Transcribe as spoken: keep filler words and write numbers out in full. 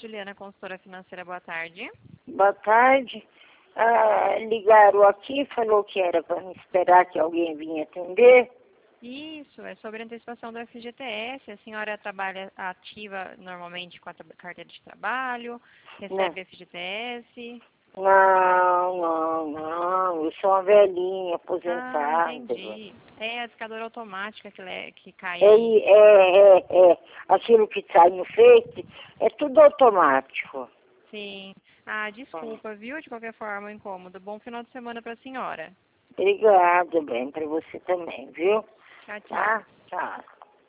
Juliana, consultora financeira, boa tarde. Boa tarde. Ah, ligaram aqui, falou que era para me esperar que alguém vinha atender. Isso, é sobre a antecipação do F G T S. A senhora trabalha ativa normalmente com a tra- carteira de trabalho, recebe Não. F G T S. Não, não, não. Eu sou uma velhinha Ah, aposentada. entendi. É a discadora automática que, le- que cai É, aí. é, é, é. Aquilo que sai no Face é tudo automático. Sim. Ah, desculpa, viu? De qualquer forma, o incômodo. Bom final de semana para a senhora. Obrigada, bem, para você também, viu? Tchau, tchau. Tá? Tchau.